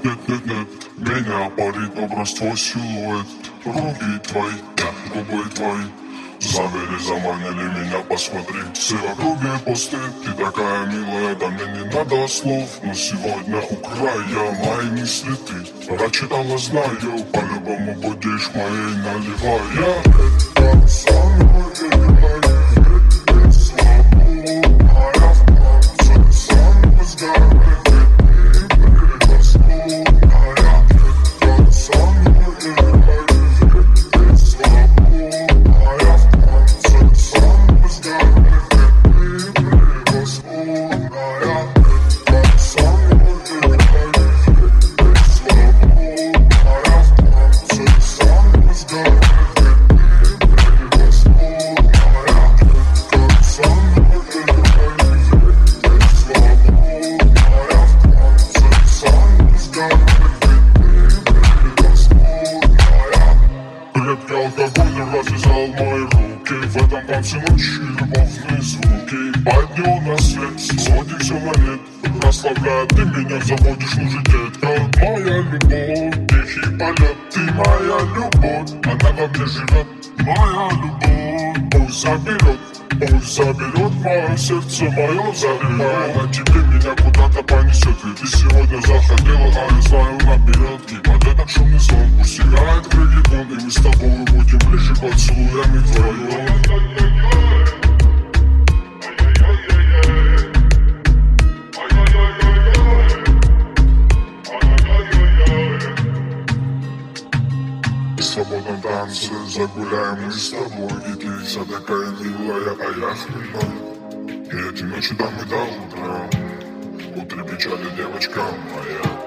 нет, нет, нет. Меня парит образ твой силуэт. Руки твои, губы твои завели, заманили меня, посмотри. Все в округе пусты, ты такая милая, да мне не надо слов. Но сегодня украя мои мысли ты прочитала, знаю, по-любому будешь моей, наливая. Это со мной или слабо, а я в танце сам изгорит. Алкоголь развязал мои руки. В этом танце ночи любовные звуки. Поднял на свет, сводим все на нет. Расслабляя, ты меня заводишь уже, детка. Моя любовь, тихий полет. Ты моя любовь, она во мне живет. Моя любовь, пусть заберет мое сердце, мое заливает. На тебе меня куда-то понесет. Ведь ты сегодня захотела, а я знаю наперед. И под этот шумный сон пусть играет реггетон. И мы с тобой будем ближе поцелуями вдвоем. В свободном танце загуляем мы с тобой. И ты вся такая милая, а я хмельной. И эти ночи там и до утра. Утре печали, девочка моя.